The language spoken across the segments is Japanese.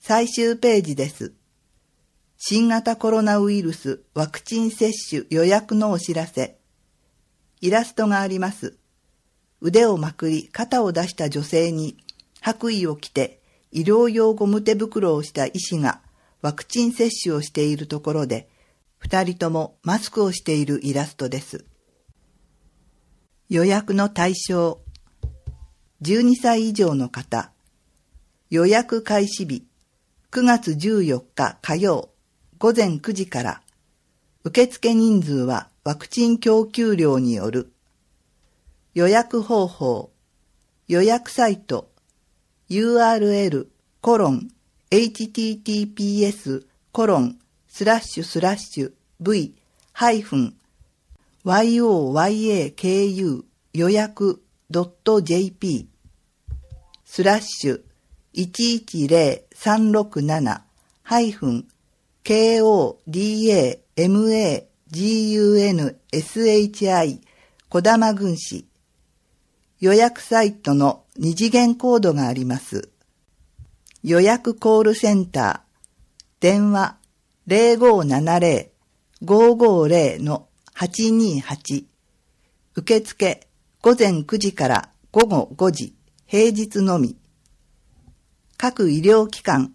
最終ページです。新型コロナウイルスワクチン接種予約のお知らせ。イラストがあります。腕をまくり肩を出した女性に白衣を着て医療用ゴム手袋をした医師がワクチン接種をしているところで、二人ともマスクをしているイラストです。予約の対象。12歳以上の方。予約開始日。9月14日火曜午前9時から。受付人数はワクチン供給量による。予約方法。予約サイト。https://v-yoyaku 予約 .jp /110367-kodamagunshi 児玉郡市予約サイトの二次元コードがあります。予約コールセンター電話 0570-550-828 受付午前9時から午後5時平日のみ。各医療機関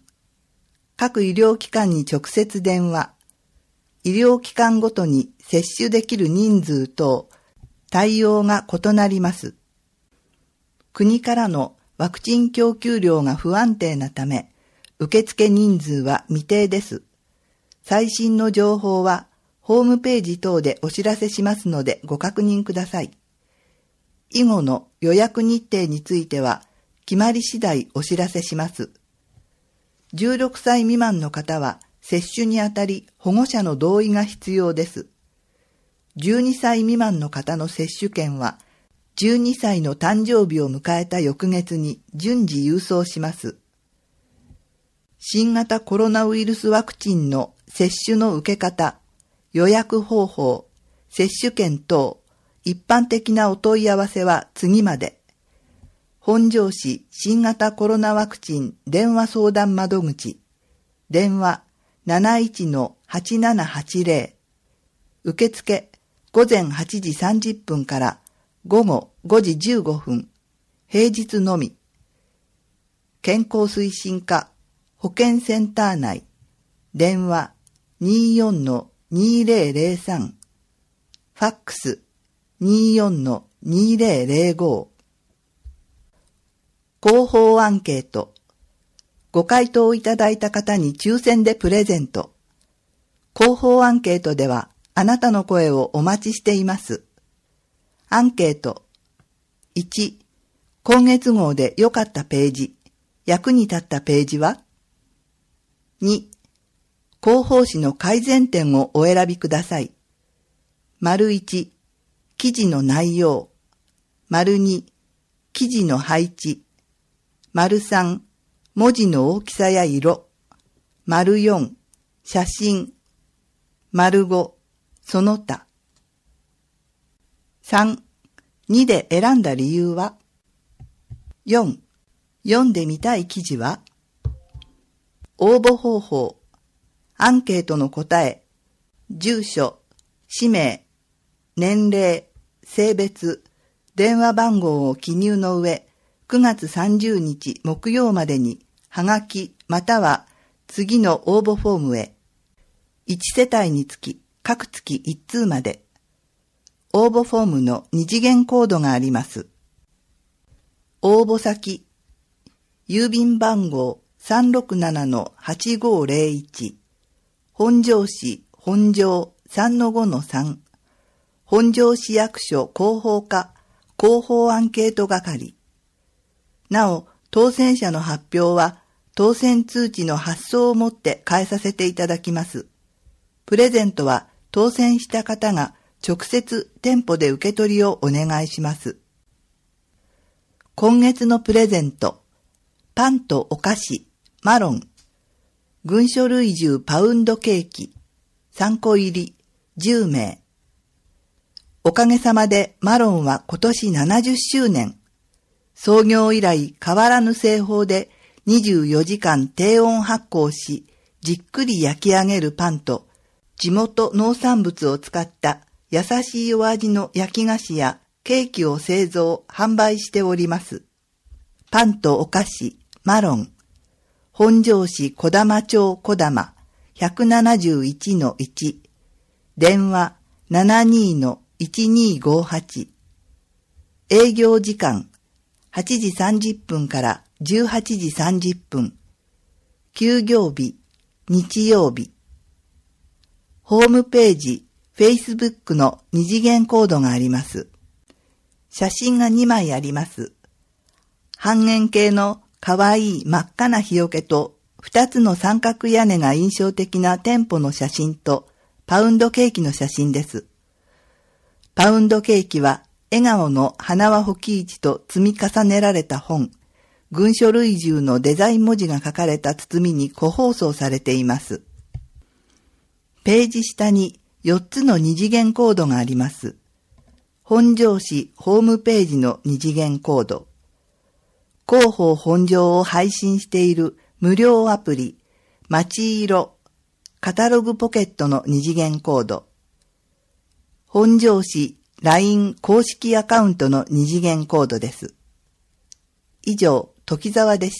に直接電話。医療機関ごとに接種できる人数等対応が異なります。国からのワクチン供給量が不安定なため、受付人数は未定です。最新の情報はホームページ等でお知らせしますのでご確認ください。以後の予約日程については決まり次第お知らせします。16歳未満の方は接種にあたり保護者の同意が必要です。12歳未満の方の接種券は12歳の誕生日を迎えた翌月に順次郵送します。新型コロナウイルスワクチンの接種の受け方、予約方法、接種券等、一般的なお問い合わせは次まで。本庄市新型コロナワクチン電話相談窓口、電話 71-8780、受付午前8時30分から午後5時15分、平日のみ。健康推進課保健センター内、電話 24-2003、ファックス 24-2005。広報アンケート。ご回答いただいた方に抽選でプレゼント。広報アンケートではあなたの声をお待ちしています。アンケート。1、今月号で良かったページ、役に立ったページは？ 2、広報誌の改善点をお選びください。1、記事の内容。2、記事の配置。3、文字の大きさや色。4、写真。5、その他。3、2で選んだ理由は？ 4、読んでみたい記事は？応募方法。アンケートの答え。住所、氏名、年齢、性別、電話番号を記入の上、9月30日木曜までに、はがきまたは次の応募フォームへ。1世帯につき、各月1通まで。応募フォームの二次元コードがあります。応募先。郵便番号 367-8501。本庄市本庄 3-5-3。本庄市役所広報課広報アンケート係。なお、当選者の発表は、当選通知の発送をもって返させていただきます。プレゼントは、当選した方が直接店舗で受け取りをお願いします。今月のプレゼント。パンとお菓子、マロン。群書類重パウンドケーキ。3個入り、10名。おかげさまでマロンは今年70周年。創業以来変わらぬ製法で 24時間低温発酵し、じっくり焼き上げるパンと、地元農産物を使った優しいお味の焼き菓子やケーキを製造・販売しております。パンとお菓子、マロン。本庄市小玉町小玉 171-1。電話 72-1258。営業時間8時30分から18時30分。休業日、日曜日。ホームページ、Facebook の二次元コードがあります。写真が2枚あります。半円形のかわいい真っ赤な日よけと2つの三角屋根が印象的な店舗の写真とパウンドケーキの写真です。パウンドケーキは笑顔の花輪保喜市と積み重ねられた本、群書類重のデザイン文字が書かれた包みに個包装されています。ページ下に4つの二次元コードがあります。本庄市ホームページの二次元コード。広報本庄を配信している無料アプリ、まちいろ、カタログポケットの二次元コード。本庄市 LINE 公式アカウントの二次元コードです。以上、時沢でした。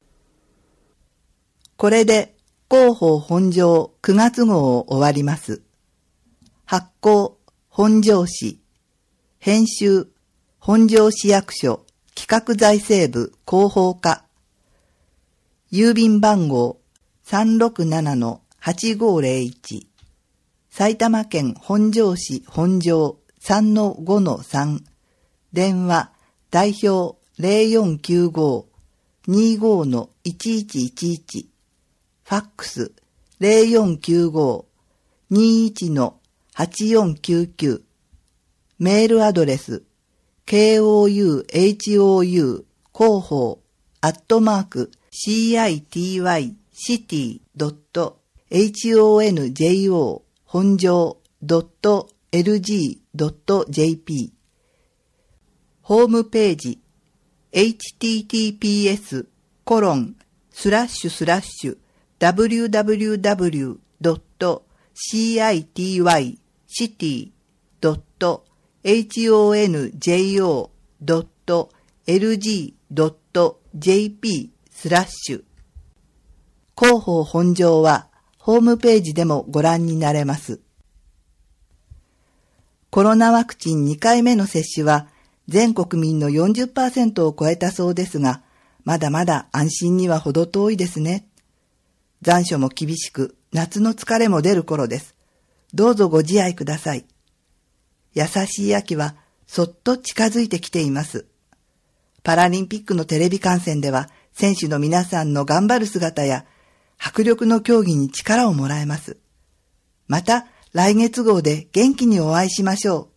これで広報本庄9月号を終わります。発行、本庄市。編集、本庄市役所企画財政部広報課。郵便番号 367-8501。埼玉県本庄市本庄 3-5-3。電話、代表0495-25-1111。ファックス 0495-21-8499。メールアドレス kouhou 広報@city.city.honjo 本庄 .lg.jp ホームページ https://www.city.honjo.lg.jp 広報本庄はホームページでもご覧になれます。コロナワクチン2回目の接種は全国民の 40% を超えたそうですが、まだまだ安心には程遠いですね。残暑も厳しく、夏の疲れも出る頃です。どうぞご自愛ください。優しい秋はそっと近づいてきています。パラリンピックのテレビ観戦では選手の皆さんの頑張る姿や迫力の競技に力をもらえます。また来月号で元気にお会いしましょう。